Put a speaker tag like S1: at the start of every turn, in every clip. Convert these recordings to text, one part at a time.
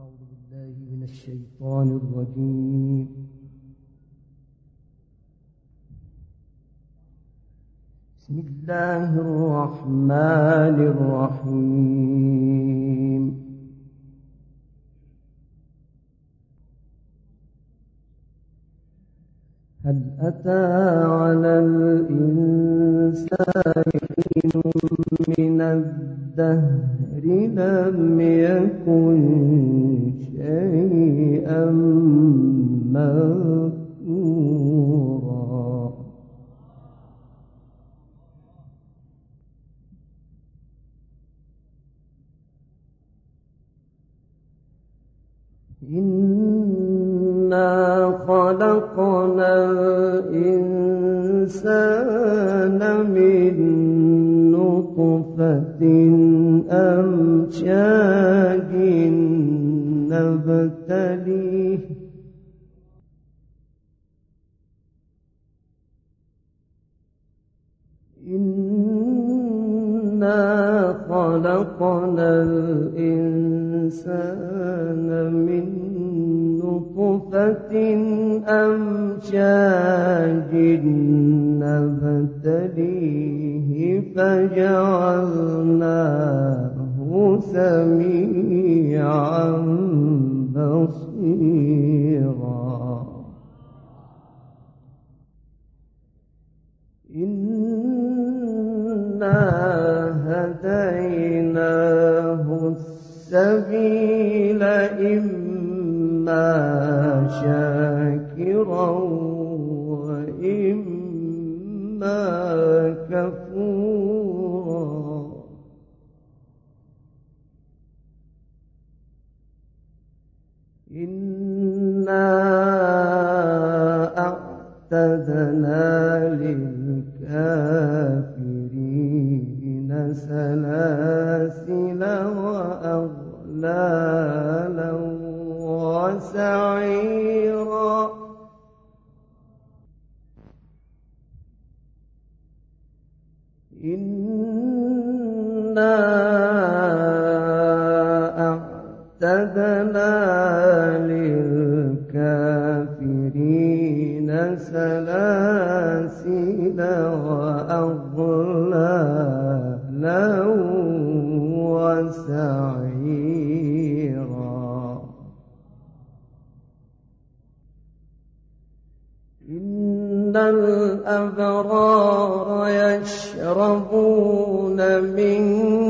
S1: أعوذ بالله من الشيطان الرجيم. بسم الله الرحمن الرحيم. هل أتى على الإنسان حين من الدهر لم يكن شيئا مذكورا. إنا خلقنا الإنسان من نطفة أمشاج نبتليه إنا خلقنا الإنسان من نطفة أمشاج نبتليه فجعلناه سميعا بصيرا. إنا هديناه السبيل إما شاكرا وإما كفورا. إنا أعتدنا للكافرين سلاسل وأغلالا وسعيرا. إنا أعتدنا للكافرين سلاسل وأغلالا وسعيرا. إن الأبرار يشربون من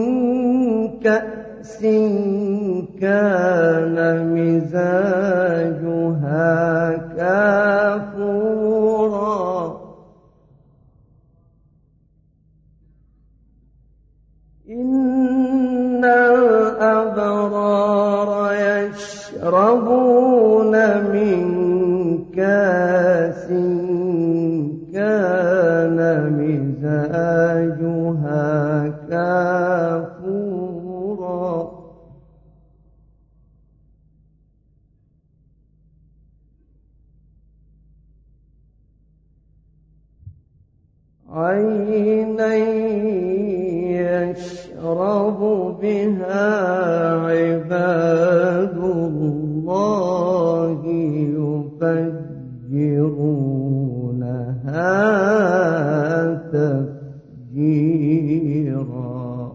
S1: كأس كان مزاجها كافورا. إن الأبرار يشربون من كأس كان مزاجها كافورا. عينا يشرب بها عباد الله يفجرونها تفجيرا.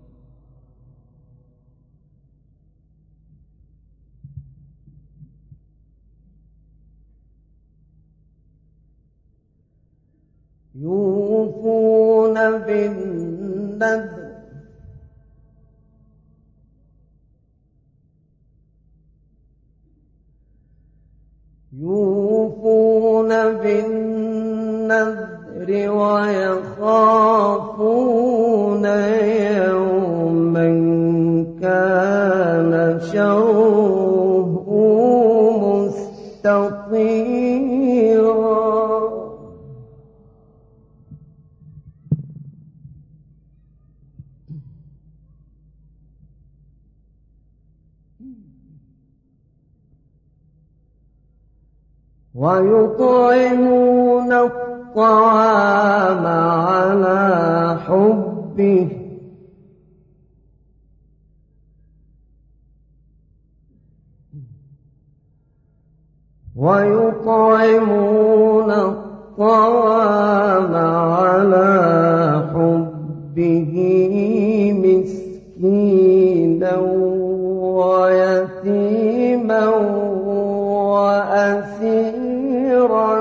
S1: يوفون بالنذر ويخافون يوما كان شره مستطيرا. ويطعمون الطعام على حبه ويطعمون الطعام على حبه مسكينا ويتيما وأسيرا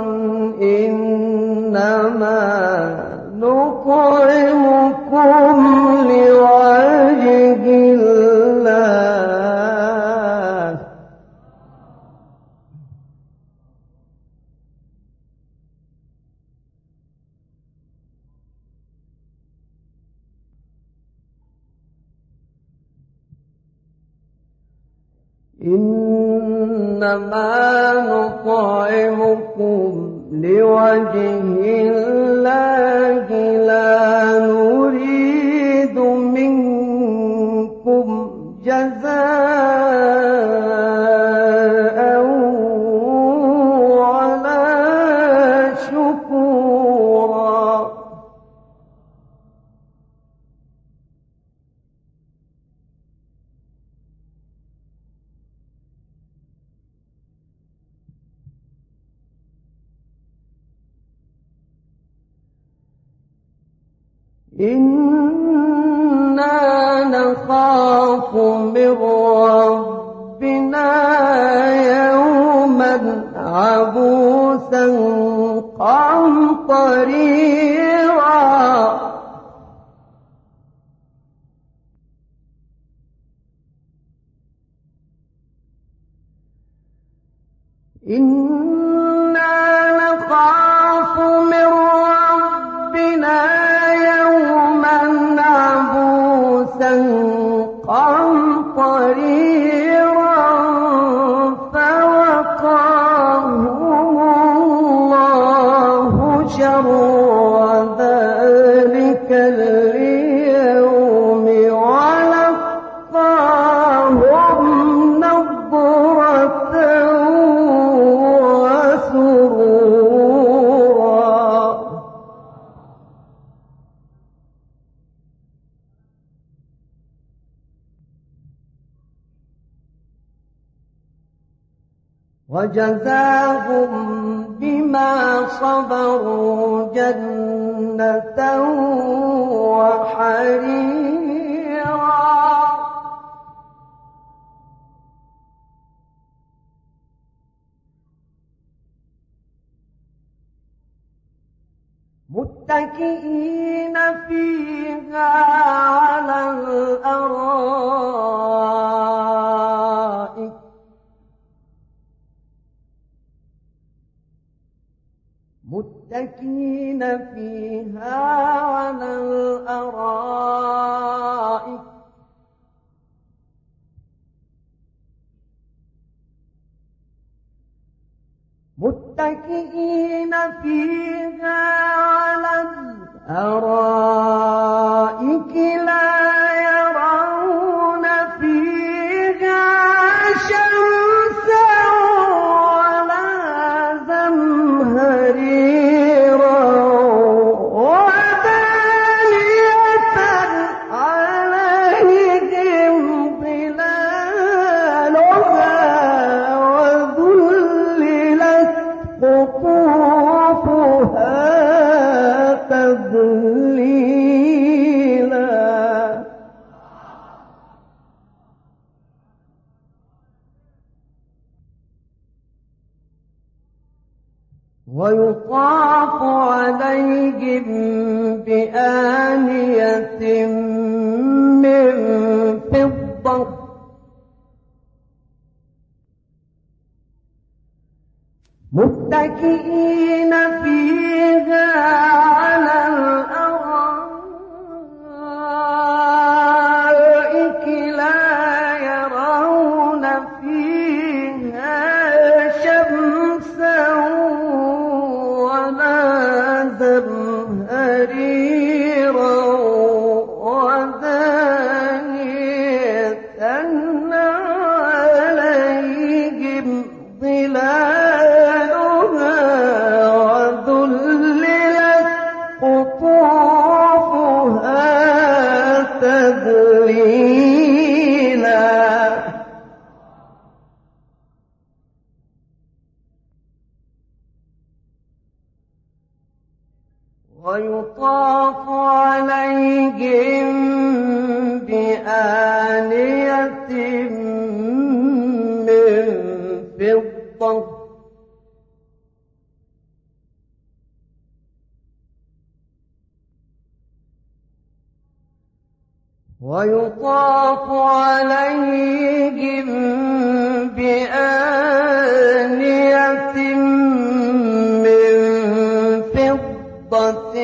S1: إنما نطعمكم لوجه الله إنما نطعمكم لوجه الله لا نريد منكم جزاء ولا شكورا إنا نخاف من ربنا يوما عبوسا قمطريرا إنا نخاف من ربنا عبوسا قمطريرا فوقاهم الله شر ذلك اليوم ولقاهم نضرة وسرورا وجزاهم بما صبروا جنة وحريرا متكئين فيها على الأرائك متكئين فيها على الأرائك متكئين فيها على الأرائك لا يرون فيها شمسا ولا زمهريرا ودانية عليهم ظلالها وذللت قطوفها تذليلا ويطاف عليهم بآنية من فضة متكئين فيها على الأرائك لا يرون فيها شمسا ولا زمهريرا ودانية عليهم ظلالها وذللت قطوفها تذليلا
S2: ويطاف عليهم بآنية من فضة ويطاف عليهم بآنية من فضة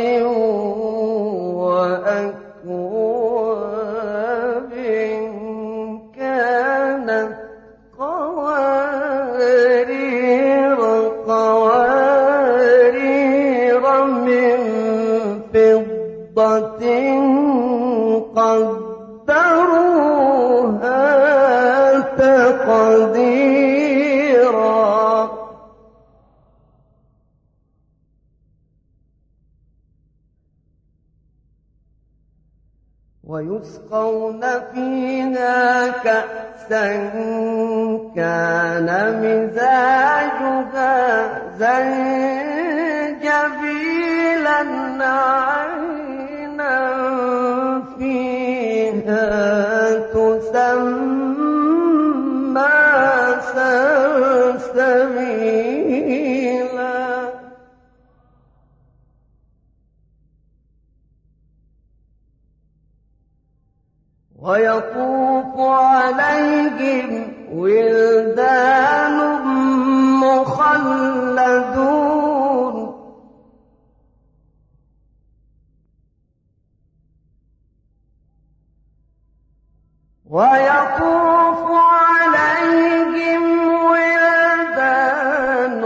S2: وأكواب كانت قوارير من فضة قدروها تقديرا ويسقون فيها كأسا كان مزاجها زنجبيلا عينا فيها تسمى سلسبيلا ويطوف عليهم ولدان مخلدون ويطوف عليهم ولدان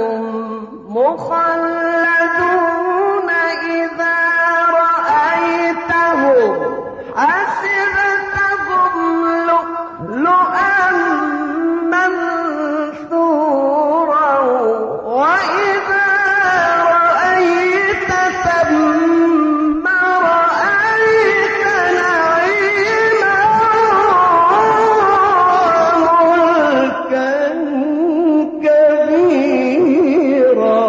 S2: مخلدون إذا رأيتهم حسبتهم لؤلؤا منثورا وإذا رأيت ثم رأيت نعيما وملكا كبيرا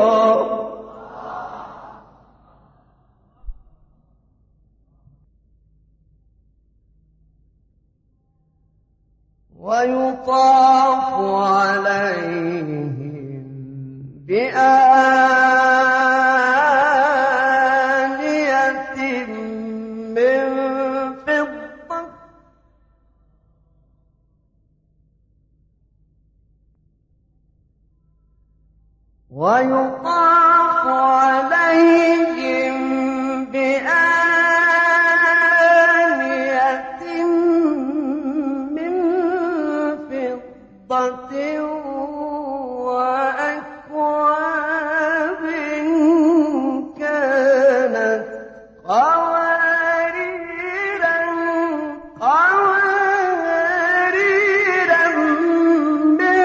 S2: ويطاف عليهم بآنية من فضة ويطاف عليهم بآنية من فضة وأكواب كانت قوارير من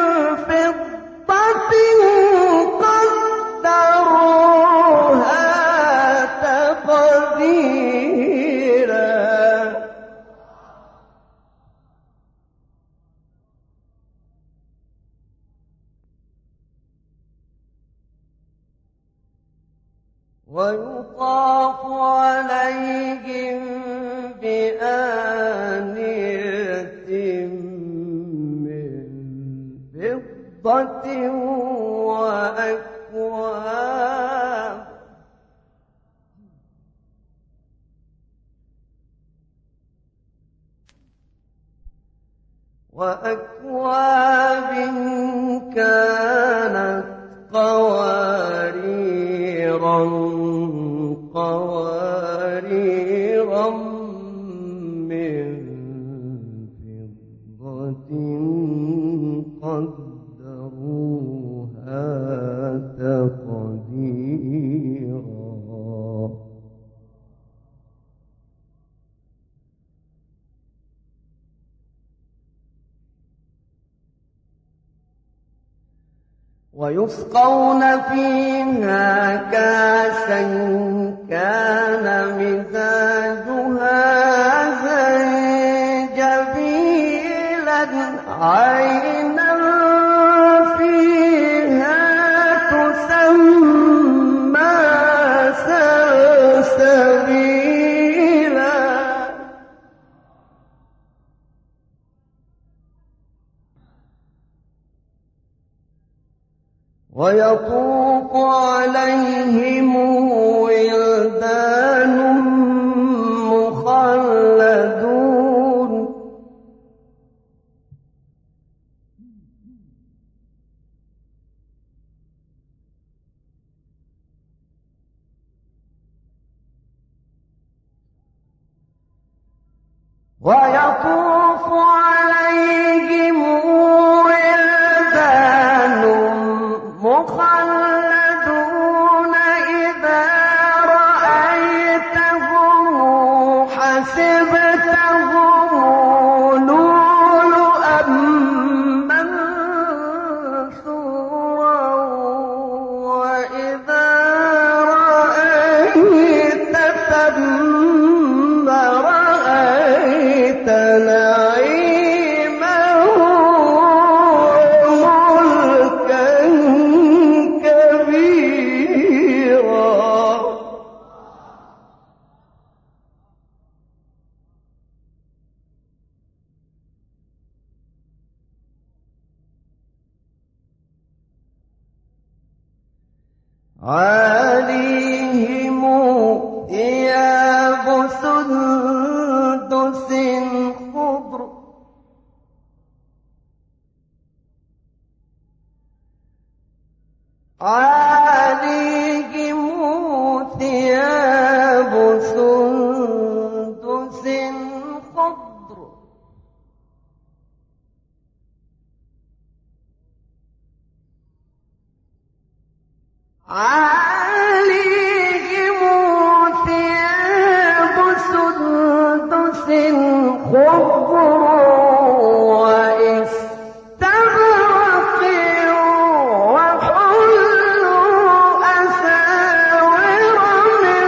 S2: فضة قدروها تقديرا ويطاف عليهم بآنية من فضة وأكواب كانت قوارير من فضة قدروها تقديرا ويسقون فيها كاسا كان مزاجها زنجبيلا عينا فيها تسمى سلسبيلا ويطوف عليهم ولدان مخلدون ويطوف عليهم ولدان مخلدون إذا رأيتهم حسبتهم لؤلؤا منثورا وإذا رأيت ثم رأيت نعيما وملكا كبيرا عاليهم ثياب سندس خضر عاليهم ثياب سندس خضر عاليهم ثياب سندس خضر واستبرق وحلوا أساور من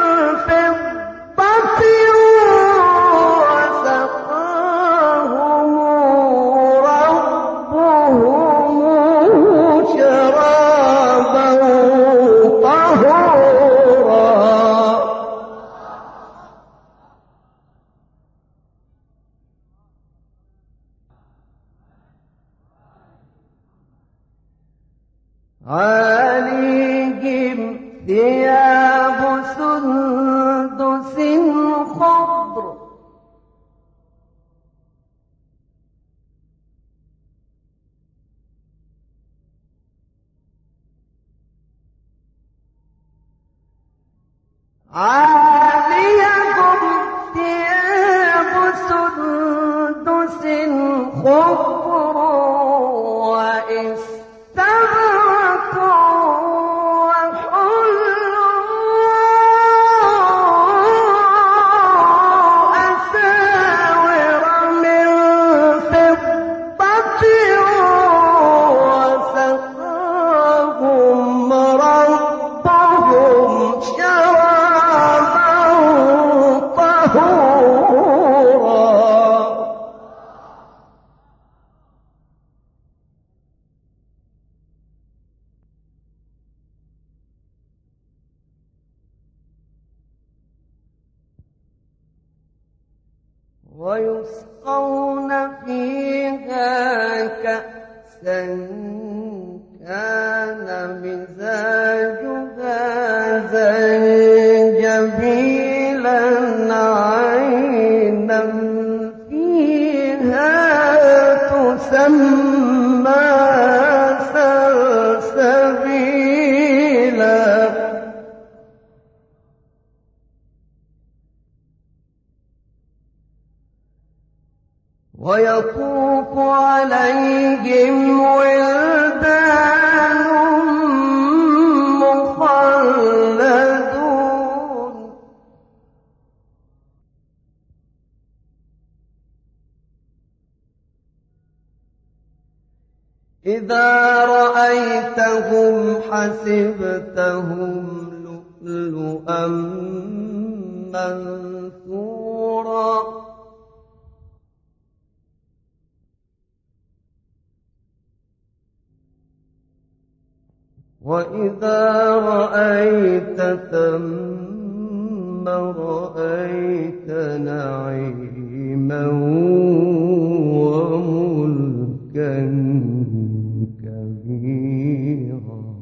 S2: فضة وسقاهم ربهم شرابا طهورا عاليهم ثياب سندس خضر عاليهم ثياب سندس خضر واستبرقوا وحلوا أساور من فضة وسقاهم ربهم شرابا طهورا ويسقون فيها كأسا كان مزاجها زنجبيلا عينا فيها تسمى سلسبيلا ويطوف عليهم ولدان مخلدون إذا رأيتهم حسبتهم لؤلؤا منثورا وإذا رأيت ثم رأيت نعيما وملكا كبيرا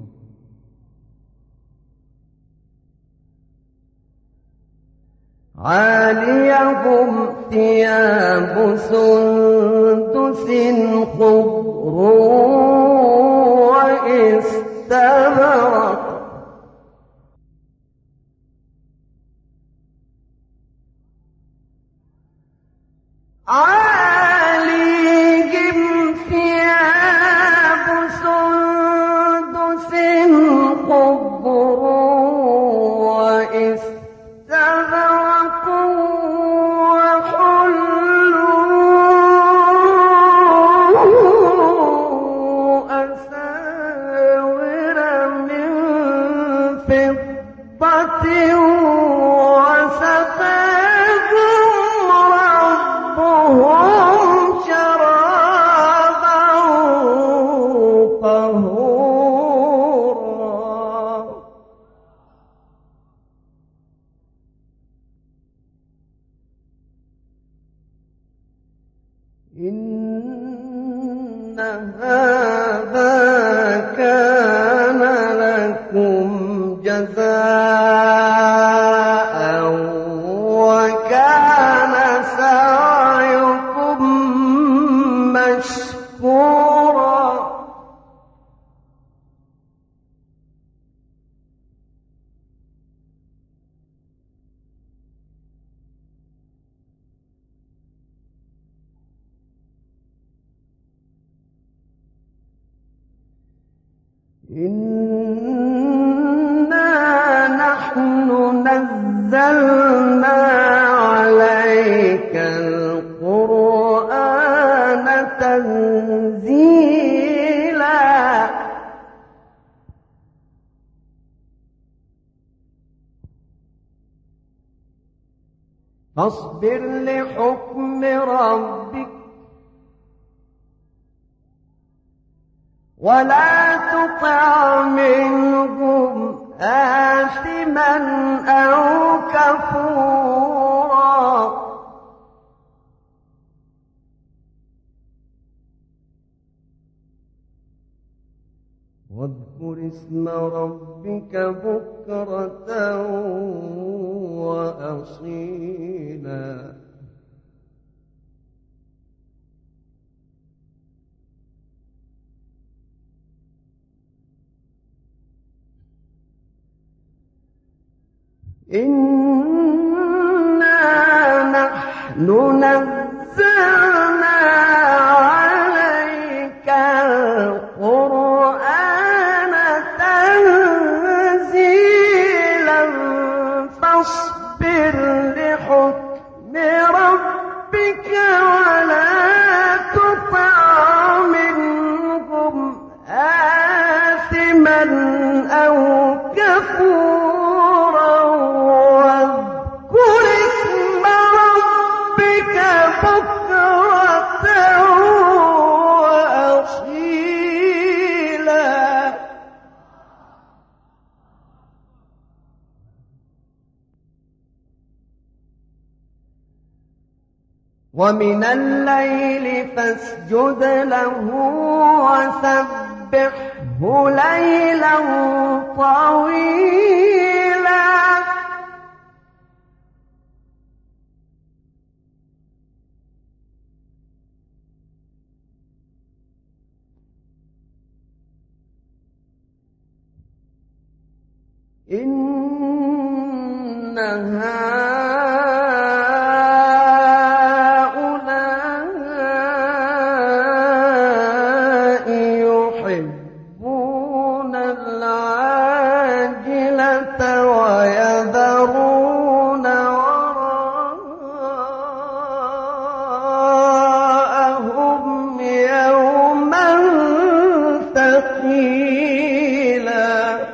S2: عاليهم ثياب سندس خضر واستبرق عليهم ثياب سندس خضر واستبرق وحلوا أساور من فضة وسقاهم ربهم شرابا طهورا إن هذا كان لكم جزاء وكان سعيكم مشكورا إنا نحن نزلنا عليك القرآن تنزيلا فاصبر لحكم ربك ولا تطع منهم آثما أو كفورا واذكر اسم ربك بكرة وأصيلا إنا نحن نزلنا عليك القرآن تنزيلا فاصبر لحكم ربك ولا تطع منهم آثما أو كفورا واذكر اسم ربك بكرة وأصيلا ومن الليل فاسجد له وسبحه ليلا طويلا إن هؤلاء يحبون العاجلة ويذرون وراءهم يوما ثقيلا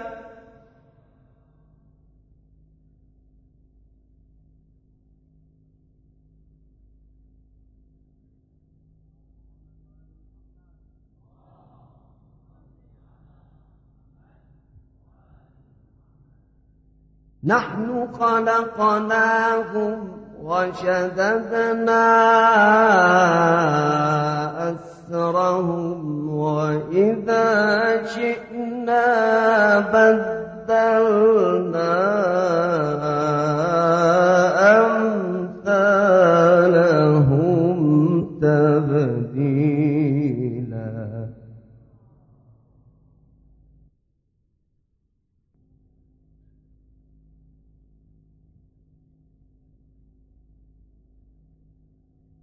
S2: نحن خلقناهم وشددنا أسرهم وإذا شئنا بدلنا أمثالهم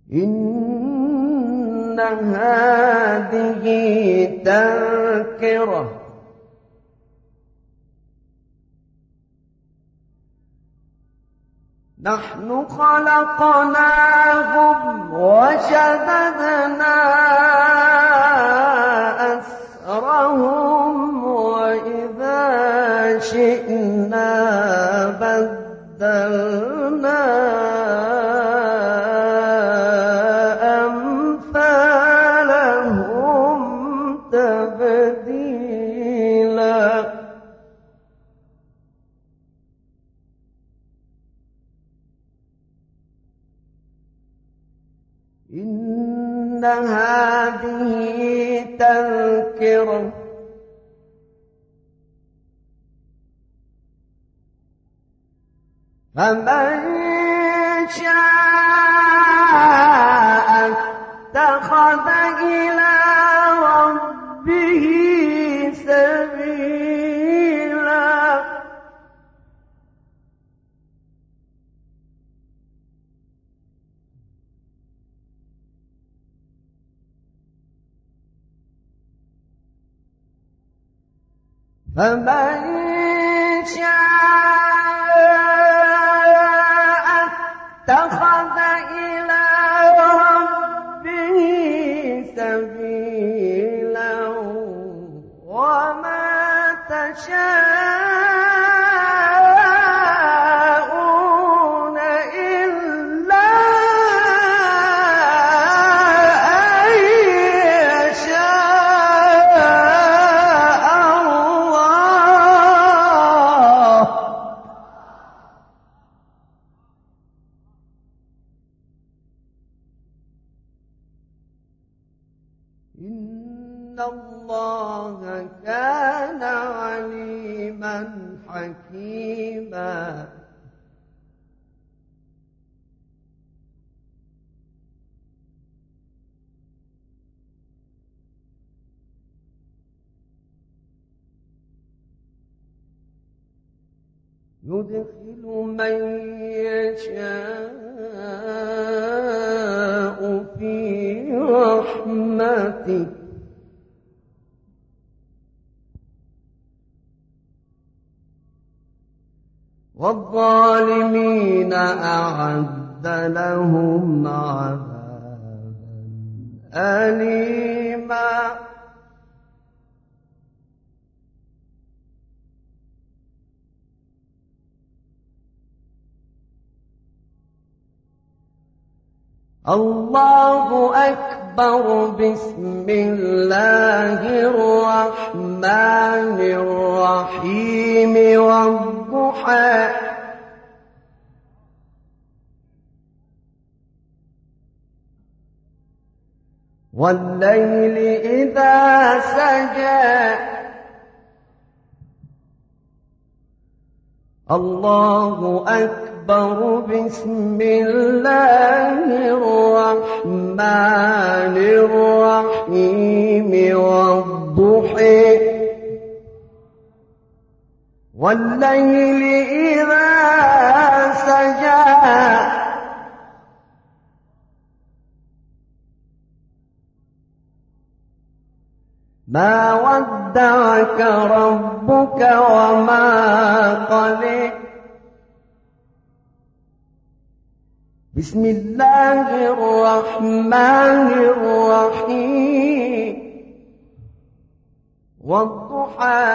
S2: إن هذه تذكرة نحن خلقناهم وشددنا أسرهم وإذا شئنا بدلنا أمثالهم تبديلا إن هذه تذكرة فمن شاء اتخذ إلى ربه سبيلا فمن شاء اتخذ إلى ربه سبيلا وما تشاءون إلا أن يشاء الله إن الله كان عليما حكيما يدخل من يشاء في رحمته والظالمين أعد لهم عذابا أليما الله أكبر بسم الله الرحمن الرحيم والضحى والليل إذا سجى الله أكبر بسم الله الرحمن الرحيم والضحى والليل إذا سجى ما ودعك ربك وما قلى بسم الله الرحمن الرحيم والضحى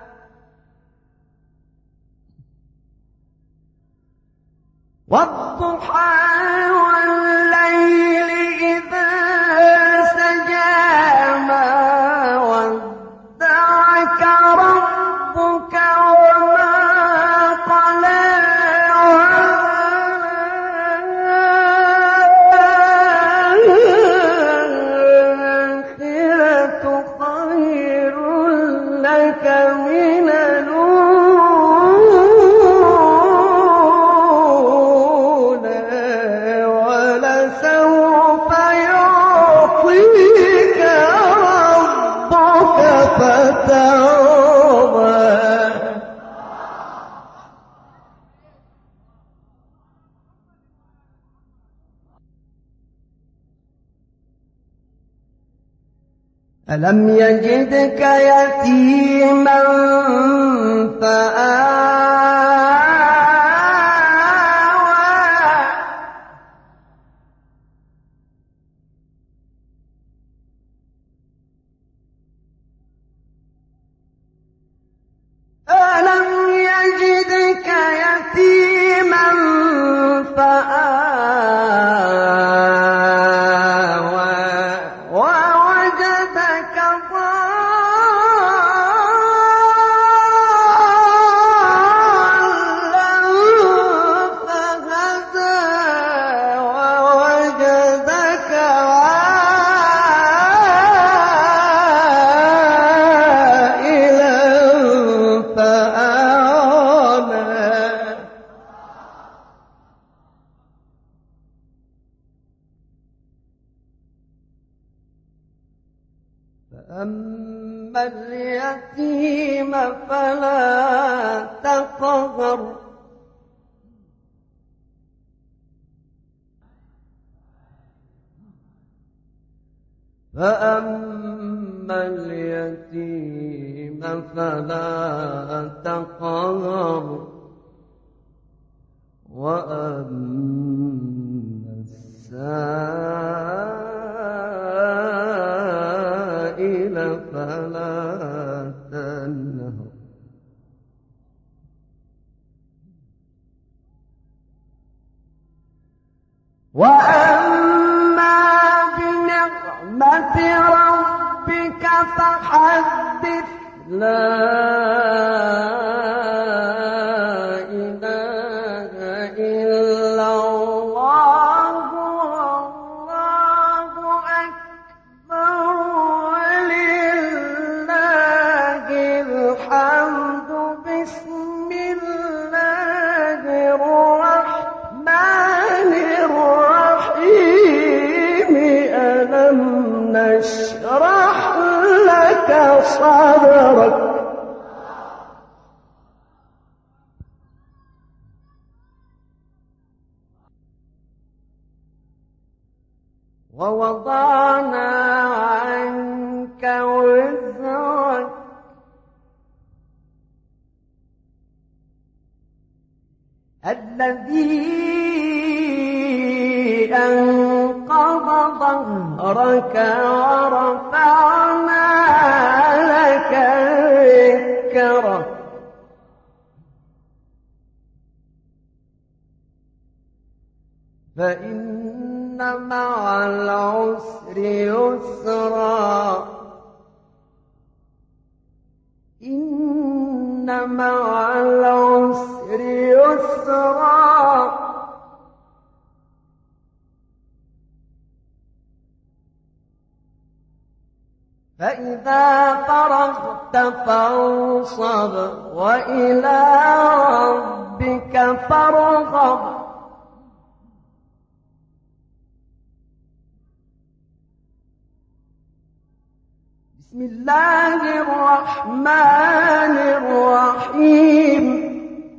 S2: والليل إذا سجى ما ودعك ربك وما قلى والآخرة خير لك من الأولى ألم يجدك يتيما فآوى ألم يجدك يتيما فآوى ووجدك ضالا فهدى ووجدك عائلا فأغنى فأما اليتيم فلا تقهر فأما اليتيم فلا تقهر وأما السائل فلا تنهر وأما بنعمة ربك فحدث لا إله إلا الله والله أكبر ولله الحمد بسم الله الرحمن الرحيم ألم نشرح لك صدرك ووضعنا عنك وزرك الذي أنقض ظهرك ورفعنا لك ذكرك فإن مع العسر يسرا إن مع العسر يسرا فإذا فرغت فانصب وإلى ربك فارغب بسم الله الرحمن الرحيم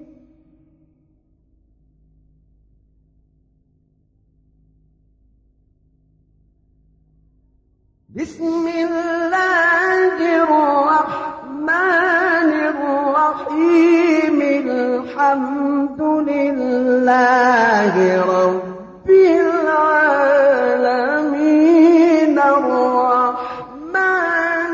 S2: بسم الله الرحمن الرحيم الحمد لله رب العالمين الرحمن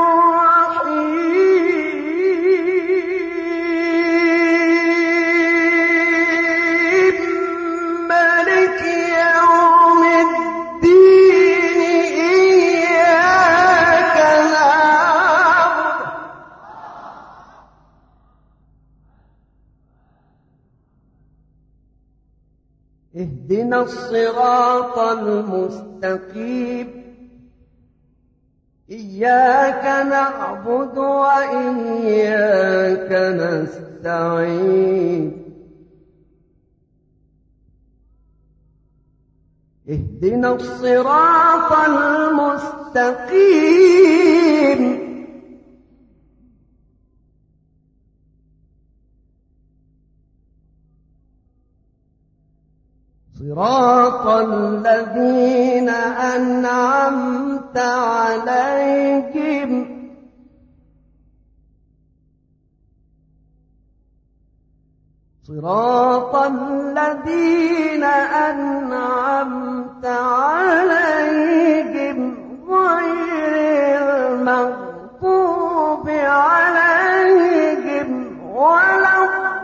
S2: الرحيم مالك يوم الدين إياك نعبد اهدنا الصراط المستقيم إياك نعبد وإياك نستعين اهدنا الصراط المستقيم صراط الذين أنعمت عليهم صراط الذين أنعمت عليهم غير المغضوب عليهم ولا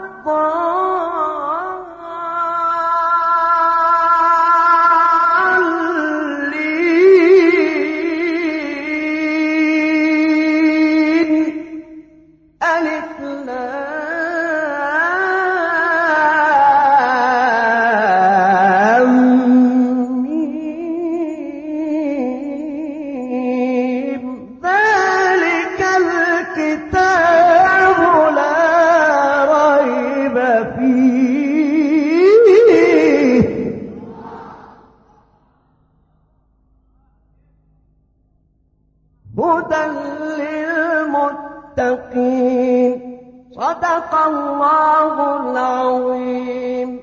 S2: هدى للمتقين. صدق الله العظيم.